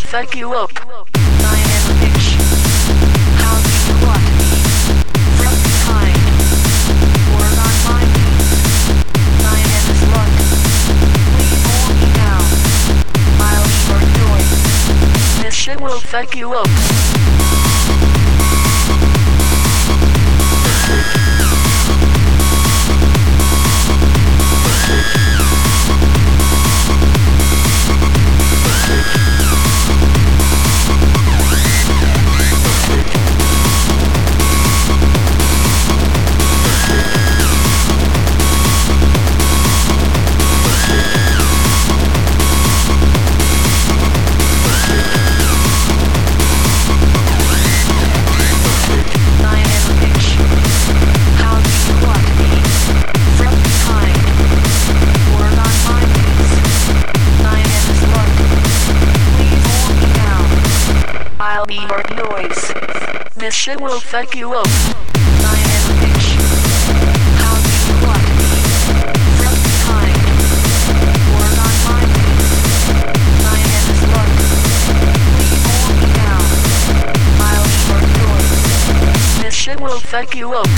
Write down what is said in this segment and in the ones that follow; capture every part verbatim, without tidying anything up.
fuck you up. I am a bitch. How do you want me? From behind. Or on my knees. I am a slut. Please hold me now. I'll leave your noise. This shit will fuck you up. This shit will fuck you up. I am a bitch. How do you want me? From behind. Or on my knees. I am a slut. Please hold me down. I'll leave your noise. This shit will fuck you up.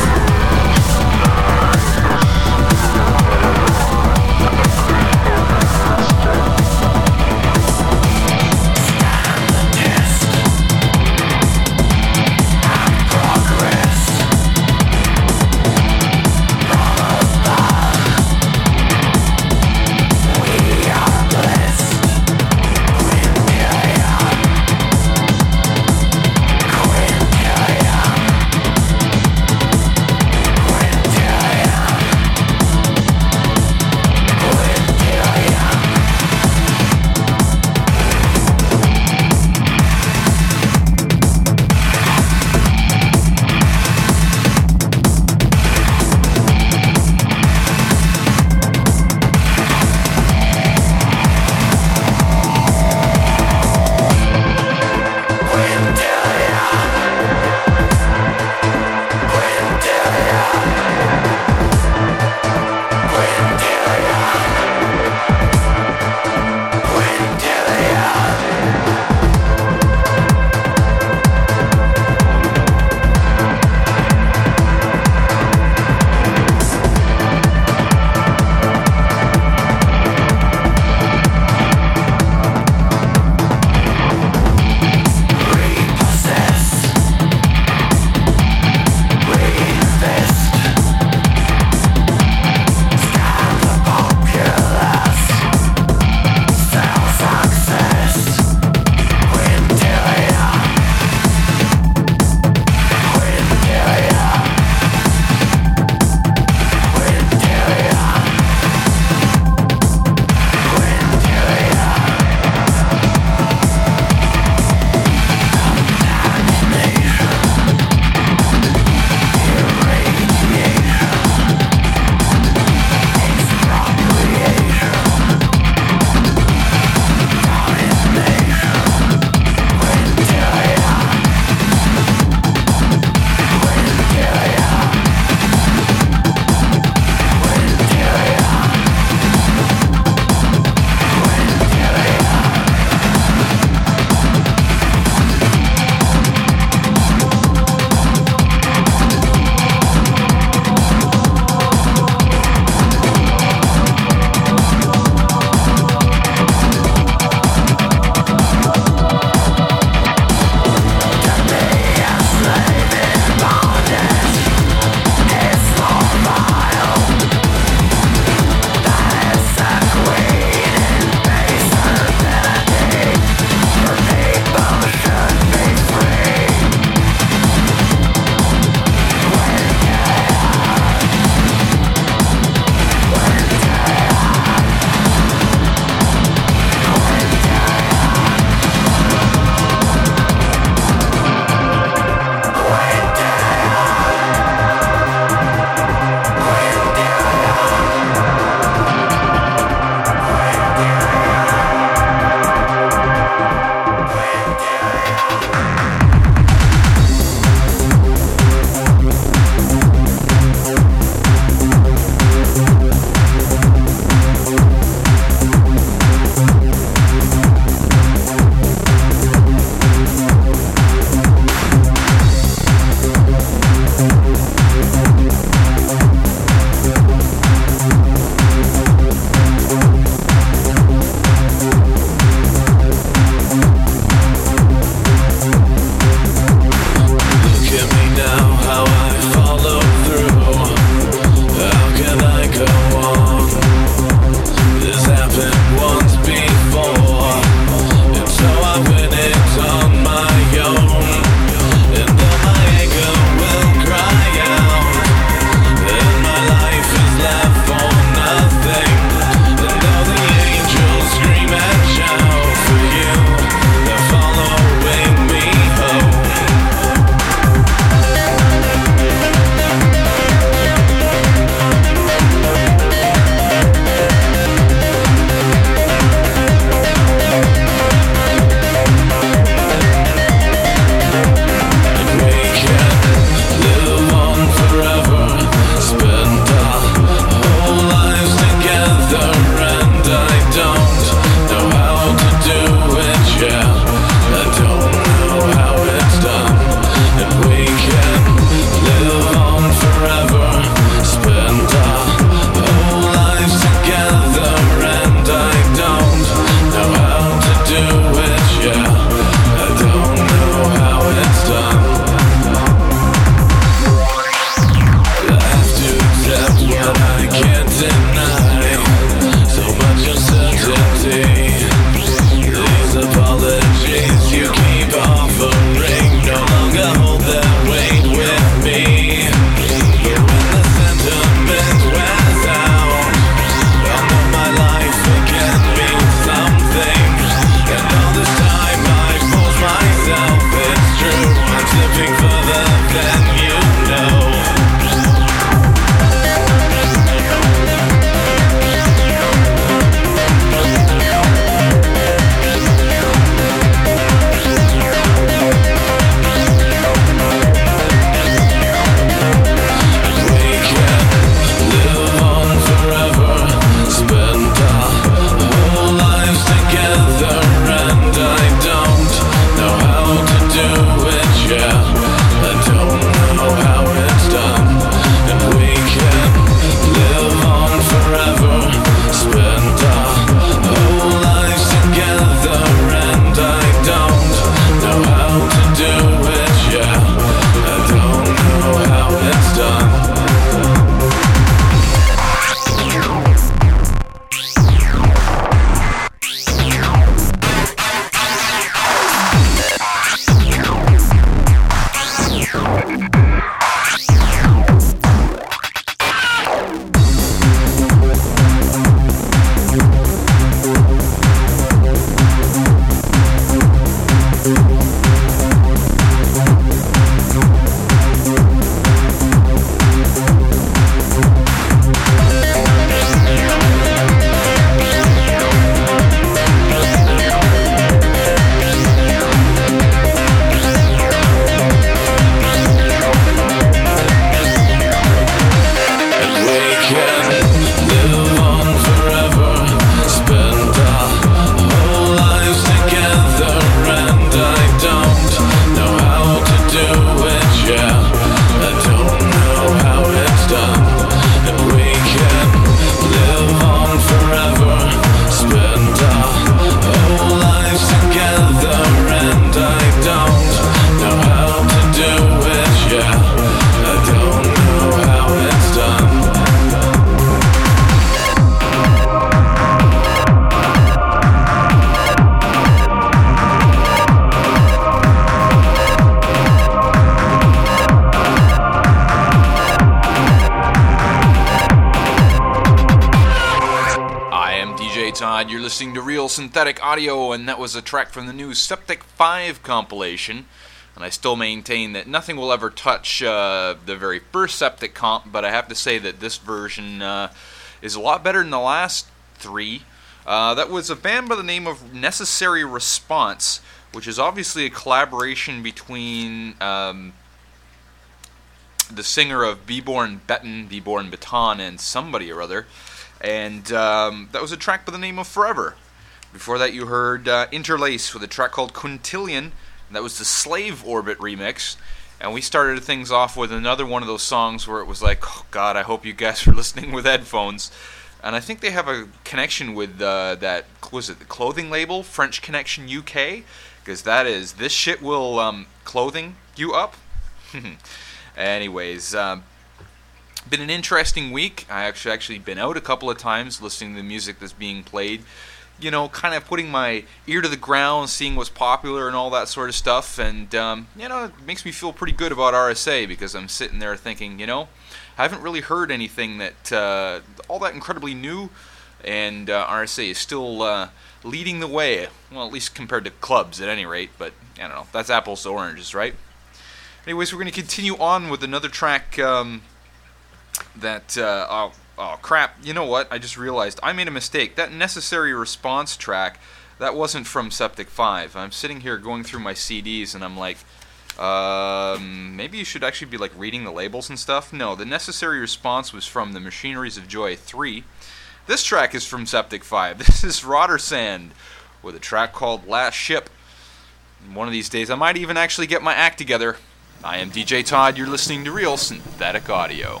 listening to Real Synthetic Audio, and that was a track from the new Septic five compilation. And I still maintain that nothing will ever touch uh, the very first Septic comp, but I have to say that this version uh, is a lot better than the last three. Uh, that was a band by the name of Necessary Response, which is obviously a collaboration between um, the singer of Beborn Beton, Beborn Baton, and somebody or other. And um, that was a track by the name of Forever. Before that you heard uh, Interlace with a track called Quintillion, and that was the Slave Orbit remix. And we started things off with another one of those songs where it was like, oh God, I hope you guys are listening with headphones. And I think they have a connection with uh, that, was it the clothing label, French Connection U K? Because that is, this shit will um, clothing you up. Anyways, um, been an interesting week. I actually actually been out a couple of times listening to the music that's being played. You know, kind of putting my ear to the ground, seeing what's popular and all that sort of stuff. And, um, you know, it makes me feel pretty good about R S A because I'm sitting there thinking, you know, I haven't really heard anything that uh, all that incredibly new. And uh, R S A is still uh, leading the way. Well, at least compared to clubs at any rate. But, I don't know, that's apples to oranges, right? Anyways, we're going to continue on with another track um, that, uh, oh, oh crap, you know what, I just realized, I made a mistake. That Necessary Response track, that wasn't from Septic five. I'm sitting here going through my C Ds and I'm like, um, maybe you should actually be like reading the labels and stuff. No, the Necessary Response was from the Machineries of Joy three. This track is from Septic five. This is Rotersand with a track called Last Ship. One of these days I might even actually get my act together. I am D J Todd, you're listening to Real Synthetic Audio.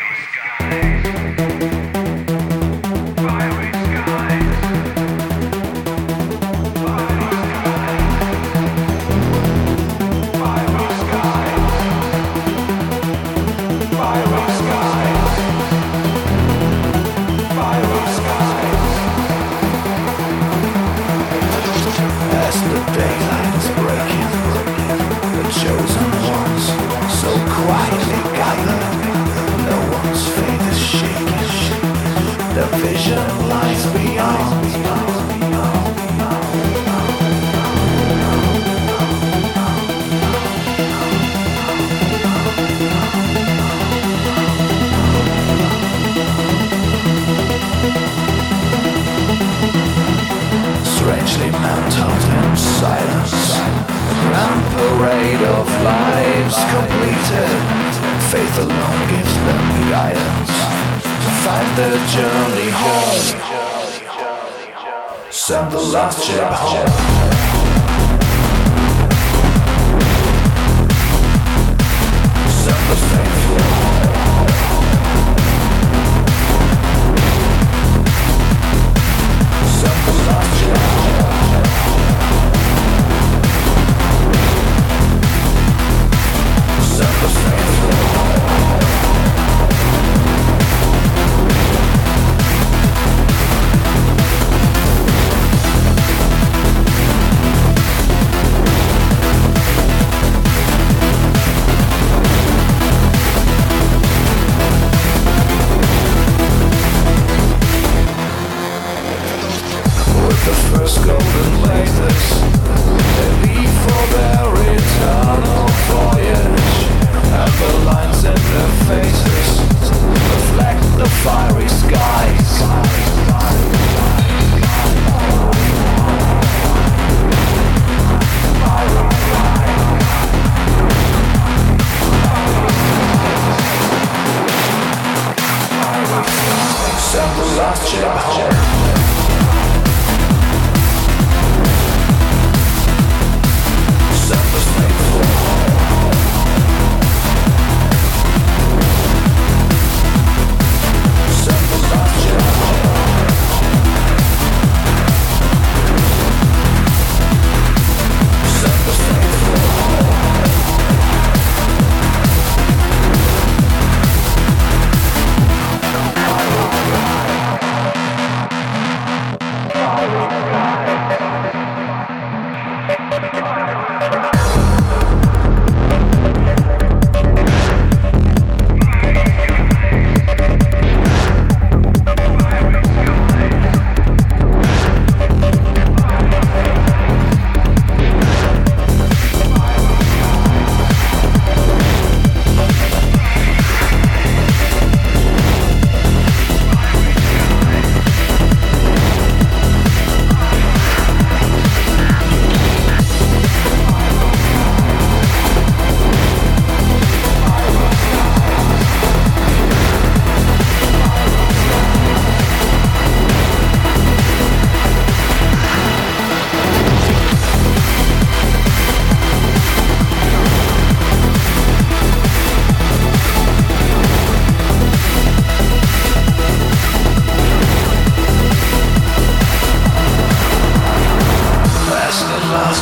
Send the last ship home. Send the faithful home. Send the last ship home. Send the faithful home.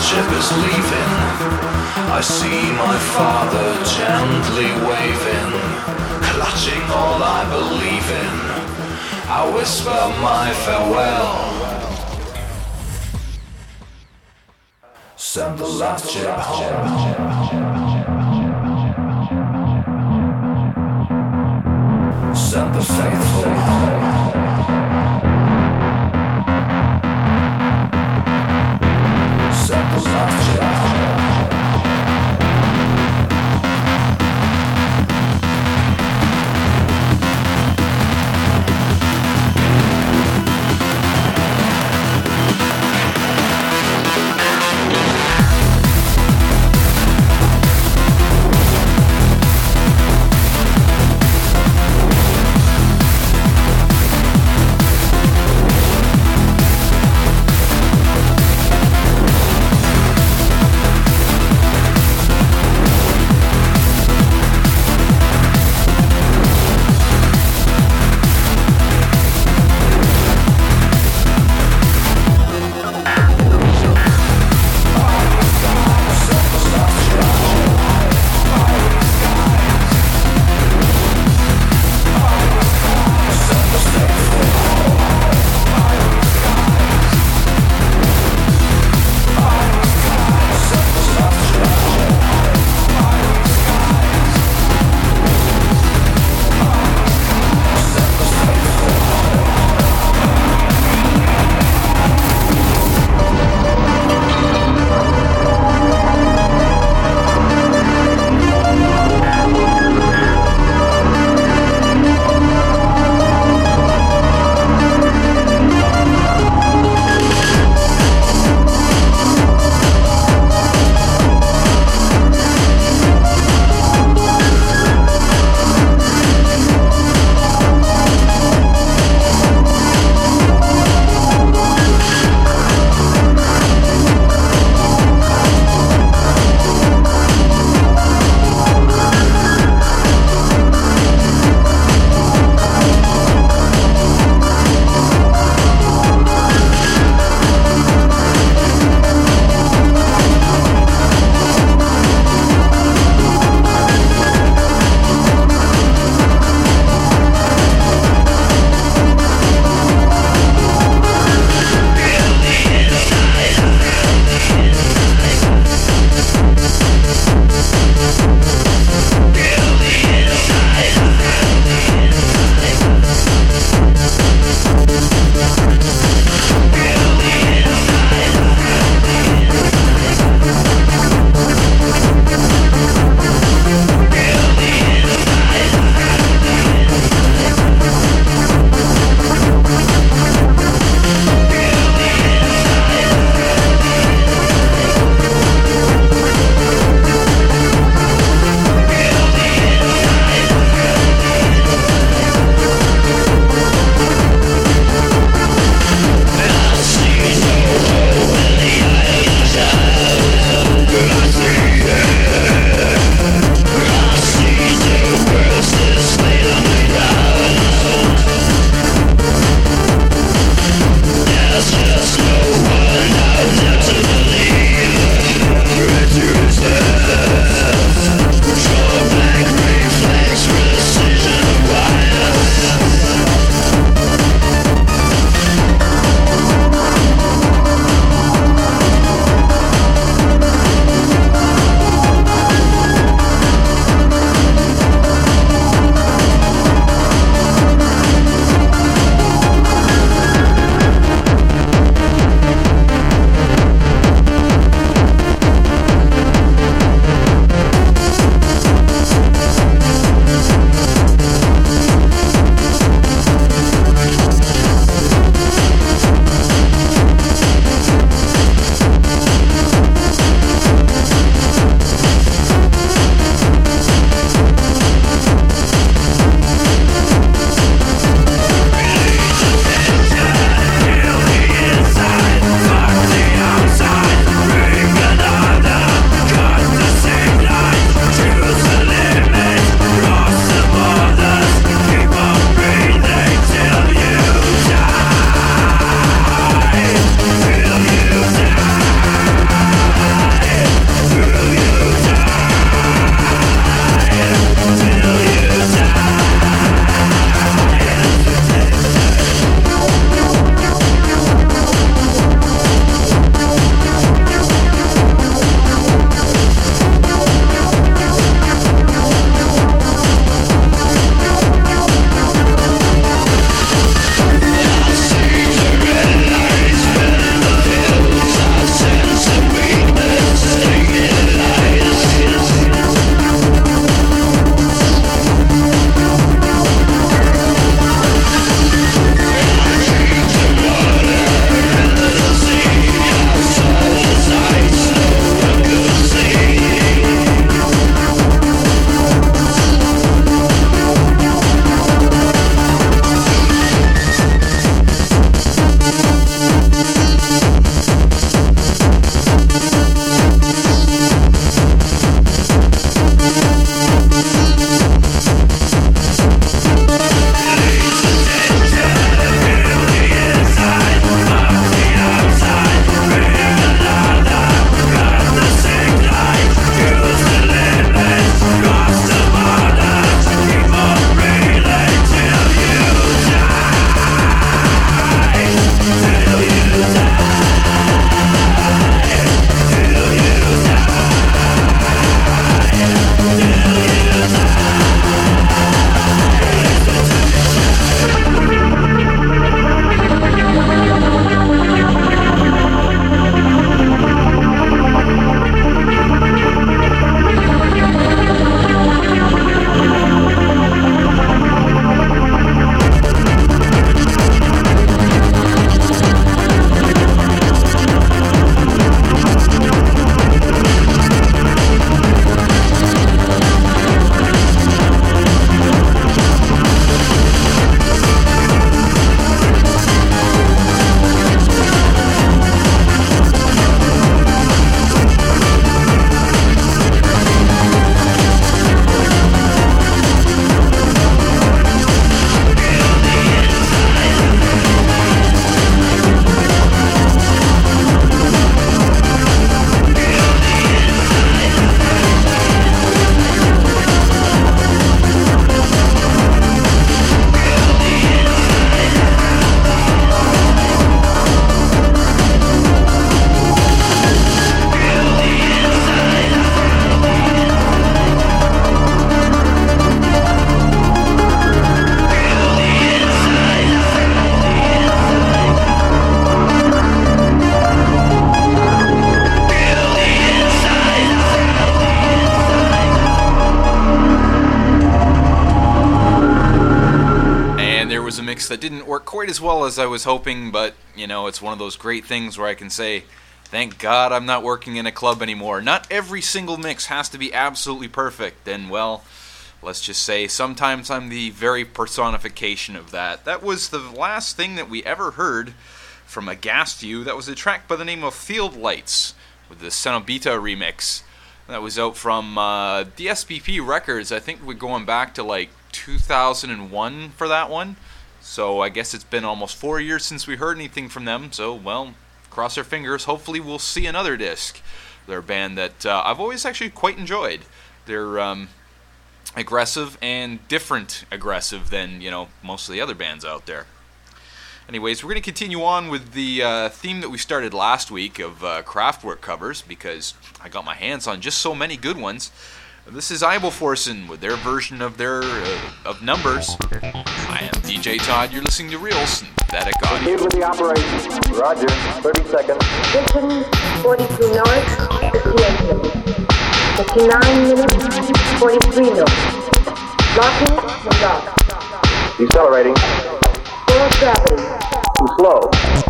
ship is leaving. I see my father gently waving, clutching all I believe in. I whisper my farewell. Send the last ship home. Send the faithful home. Send the last ship home. quite as well as I was hoping, but, you know, it's one of those great things where I can say, thank God I'm not working in a club anymore. Not every single mix has to be absolutely perfect, and, well, let's just say sometimes I'm the very personification of that. That was the last thing that we ever heard from Aghast You. That was a track by the name of Field Lights with the Cenobita remix. That was out from uh, D S P P Records. I think we're going back to like two thousand one for that one. So I guess it's been almost four years since we heard anything from them. So, well, cross our fingers. Hopefully we'll see another disc. They're a band that uh, I've always actually quite enjoyed. They're um, aggressive and different aggressive than, you know, most of the other bands out there. Anyways, we're going to continue on with the uh, theme that we started last week of uh, Kraftwerk covers, because I got my hands on just so many good ones. This is Ibelforsen with their version of their uh, of Numbers. I am D J Todd. You're listening to Real Synthetic Audio. Proceed with the operation. Roger. thirty seconds. Position forty-two north, fifty-eight minutes. fifty-nine minutes, forty-three north. Locking the lock. Decelerating. Full gravity. Too slow.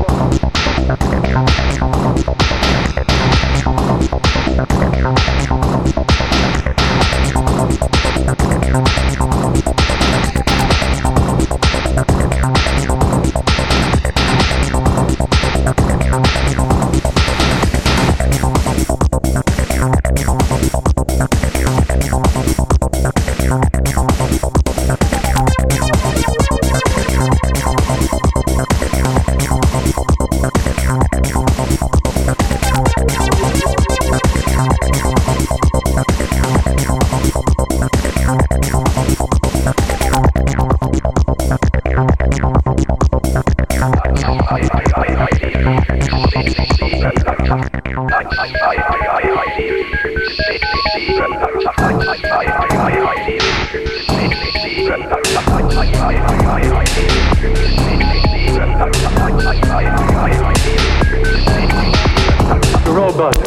The roll button.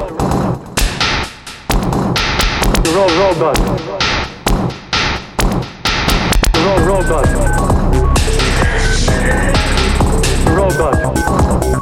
The roll roll button. The roll roll button. The roll button.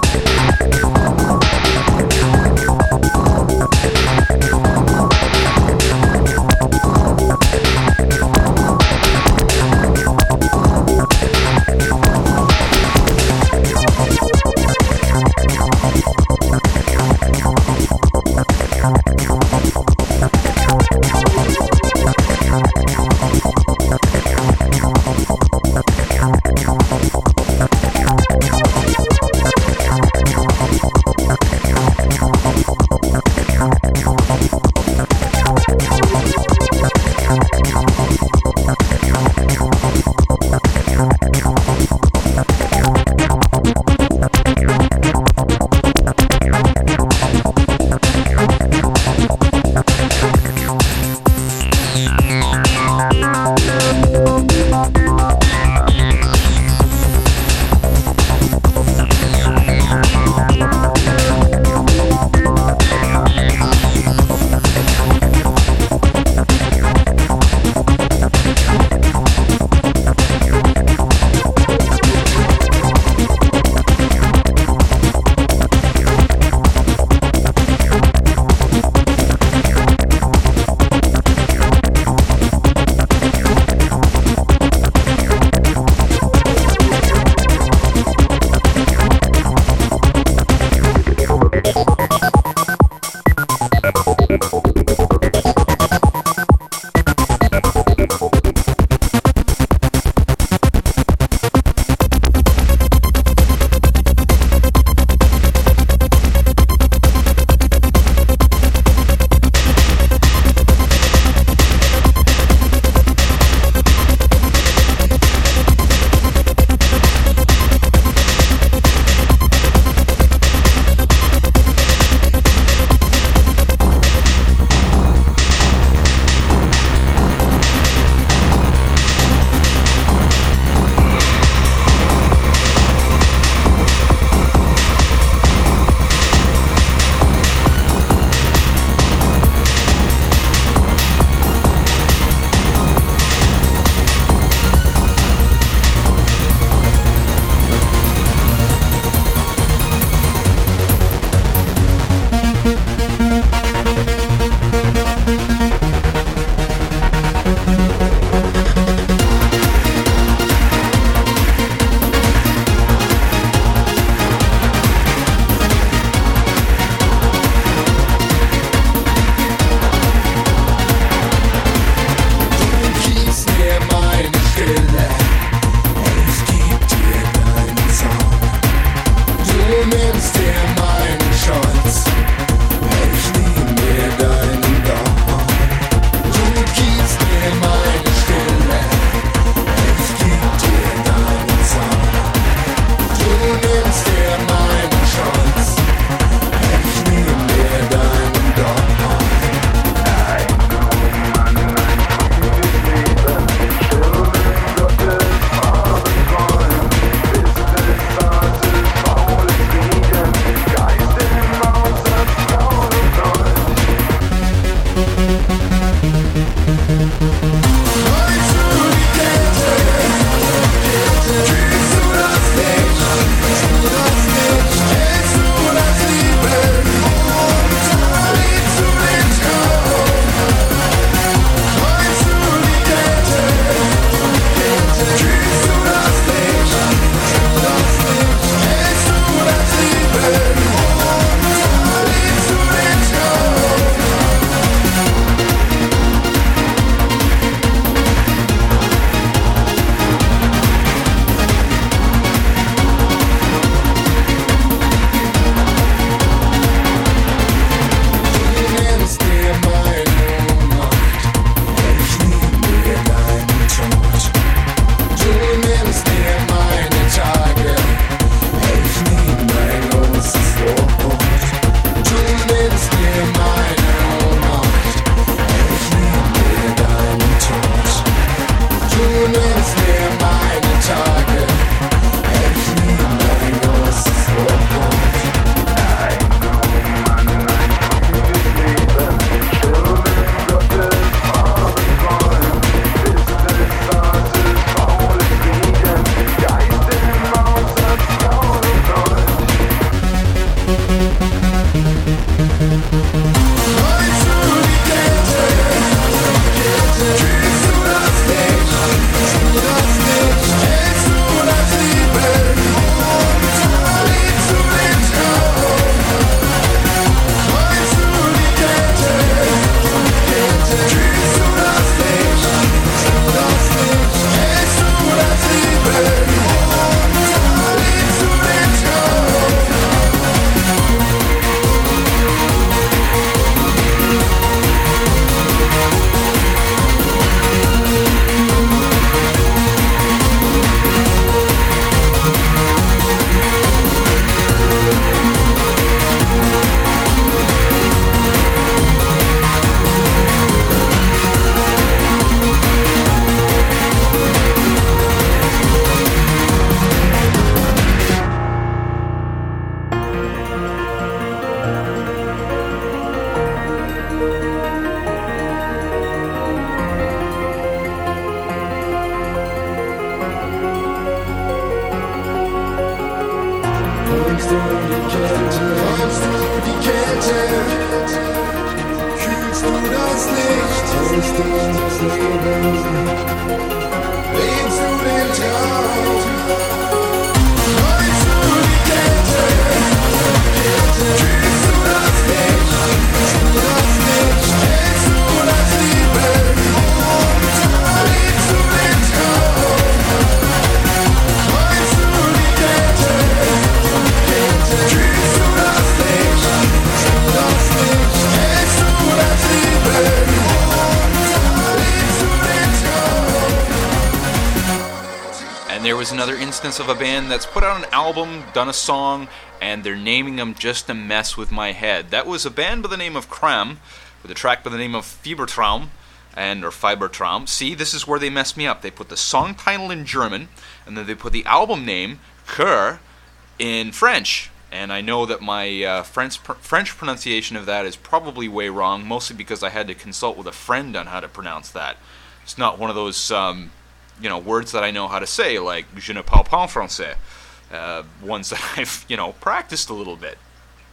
Another instance of a band that's put out an album, done a song, and they're naming them just to mess with my head. That was a band by the name of Kram, with a track by the name of Fiebertraum, and or Fibertraum. See, this is where they messed me up. They put the song title in German, and then they put the album name, Cœur, in French. And I know that my uh, French pr- French pronunciation of that is probably way wrong, mostly because I had to consult with a friend on how to pronounce that. It's not one of those... Um, you know, words that I know how to say, like je ne parle pas français, uh, ones that I've, you know, practiced a little bit.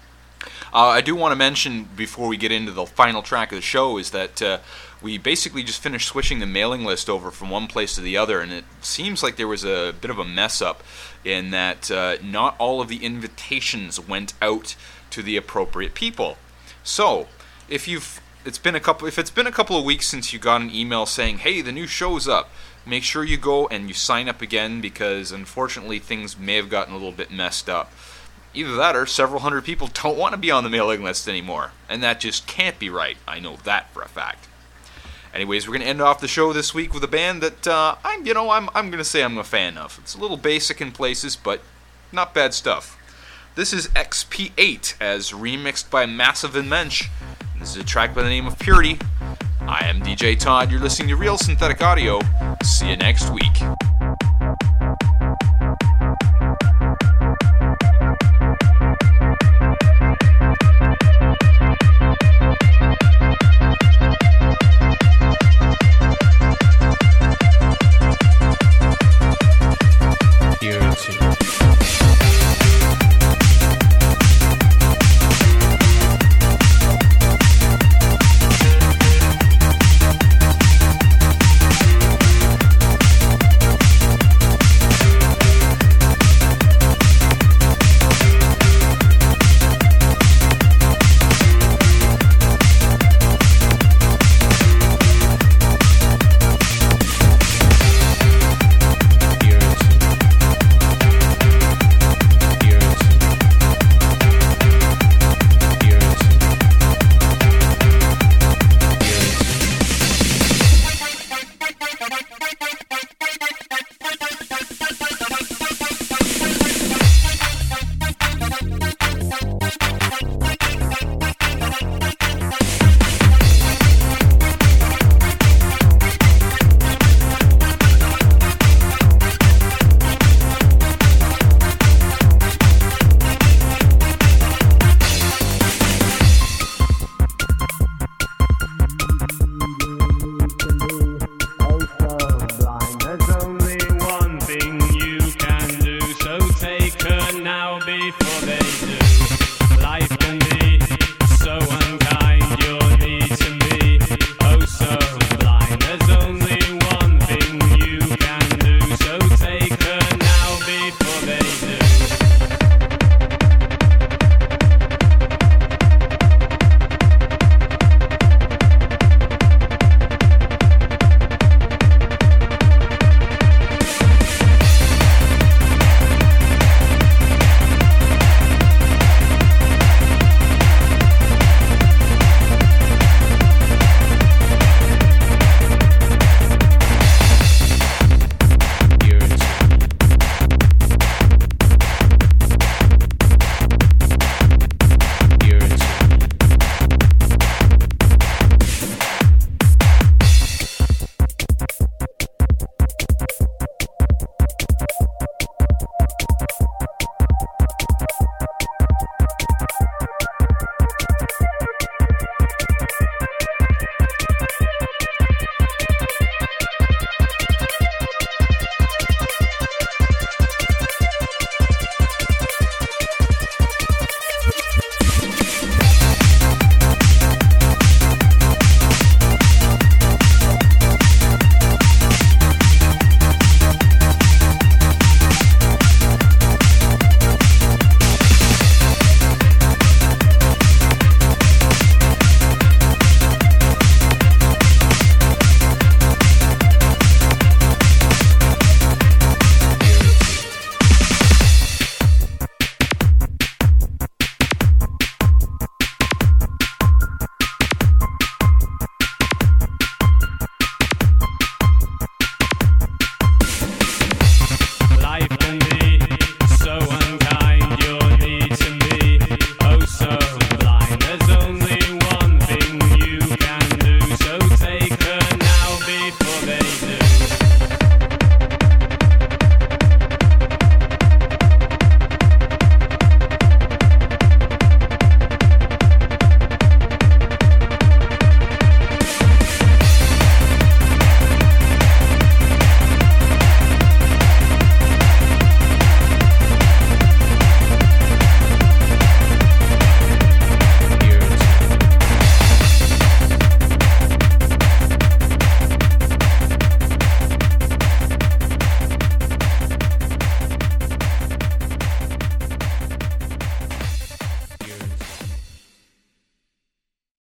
Uh, I do want to mention, before we get into the final track of the show, is that uh, we basically just finished switching the mailing list over from one place to the other, and it seems like there was a bit of a mess up in that uh, not all of the invitations went out to the appropriate people. So, if you've it's been a couple if it's been a couple of weeks since you got an email saying, "Hey, the new show's up," make sure you go and you sign up again, because unfortunately things may have gotten a little bit messed up. Either that or several hundred people don't want to be on the mailing list anymore, and that just can't be right. I know that for a fact. Anyways, we're going to end off the show this week with a band that uh, I'm, you know, I'm I'm going to say I'm a fan of. It's a little basic in places, but not bad stuff. This is X P eight as remixed by Massive and Mensch. This is a track by the name of Purity. I am D J Todd. You're listening to Real Synthetic Audio. See you next week.